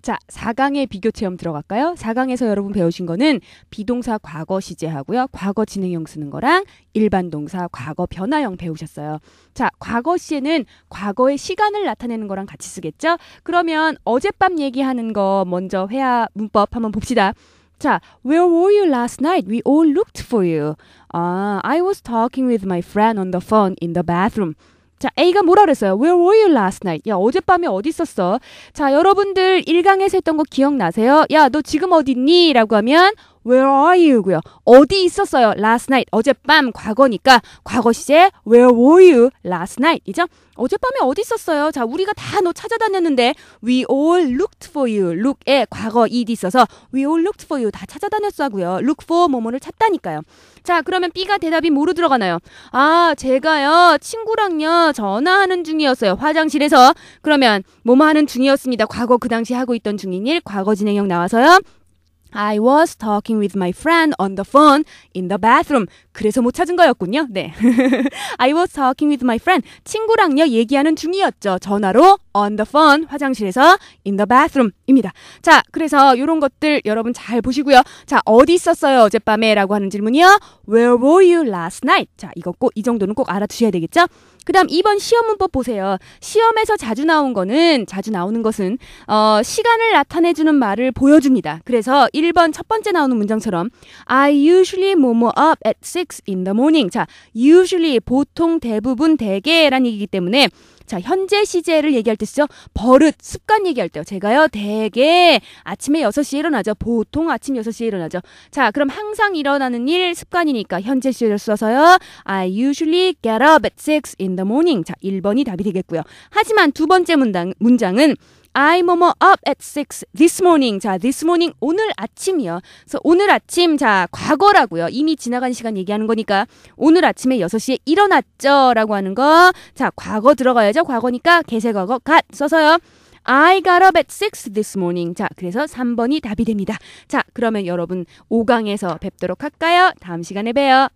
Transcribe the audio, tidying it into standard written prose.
자, 4강의 비교 체험 들어갈까요? 4강에서 여러분 배우신 거는 비동사 과거 시제하고요. 과거 진행형 쓰는 거랑 일반 동사 과거 변화형 배우셨어요. 자, 과거 시에는 과거의 시간을 나타내는 거랑 같이 쓰겠죠? 그러면 어젯밤 얘기하는 거 먼저 회화 문법 한번 봅시다. 자, Where were you last night? We all looked for you. I was talking with my friend on the phone in the bathroom. 자, A가 뭐라 그랬어요? Where were you last night? 야, 어젯밤에 어디 있었어? 자, 여러분들 1강에서 했던 거 기억나세요? 야, 너 지금 어디 있니? 라고 하면 Where are you? 고요. 어디 있었어요? Last night. 어젯밤 과거니까 과거 시제 Where were you last night? 이죠? 어젯밤에 어디 있었어요? 자, 우리가 다 너 찾아다녔는데 We all looked for you. look에 과거 ed 있어서 We all looked for you. 다 찾아다녔어 하고요. look for 뭐뭐를 찾다니까요. 자, 그러면 B가 대답이 뭐로 들어가나요? 아, 제가요 친구랑요 전화하는 중이었어요. 화장실에서. 그러면 뭐뭐 하는 중이었습니다. 과거 그 당시 하고 있던 중인 일 과거 진행형 나와서요. I was talking with my friend on the phone in the bathroom. 그래서 못 찾은 거였군요. 네. I was talking with my friend. 친구랑요 얘기하는 중이었죠. 전화로 on the phone 화장실에서 in the bathroom 입니다. 자, 그래서 이런 것들 여러분 잘 보시고요. 자, 어디 있었어요 어젯밤에? 라고 하는 질문이요. Where were you last night? 자, 이거 꼭 이 정도는 꼭 알아두셔야 되겠죠? 그 다음 2번 시험 문법 보세요. 시험에서 자주 나오는 것은 시간을 나타내주는 말을 보여줍니다. 그래서 1번 첫 번째 나오는 문장처럼 I usually 뭐뭐 up at 6 in the morning. 자, usually 보통 대부분 대개라는 얘기이기 때문에 자, 현재 시제를 얘기할 때 쓰죠. 버릇, 습관 얘기할 때요. 제가요, 대개 아침에 6시에 일어나죠. 보통 아침 6시에 일어나죠. 자, 그럼 항상 일어나는 일 습관이니까 현재 시제를 써서요. I usually get up at 6 in the morning. 자, 1번이 답이 되겠고요. 하지만 두 번째 문장은 I 뭐뭐 up at 6 this morning. 자, this morning 오늘 아침이요. 그래서 오늘 아침 자 과거라고요. 이미 지나간 시간 얘기하는 거니까 오늘 아침에 6시에 일어났죠 라고 하는 거. 자, 과거 들어가야죠. 과거니까 개세과거 got 써서요. I got up at 6 this morning. 자, 그래서 3번이 답이 됩니다. 자, 그러면 여러분 5강에서 뵙도록 할까요? 다음 시간에 봬요.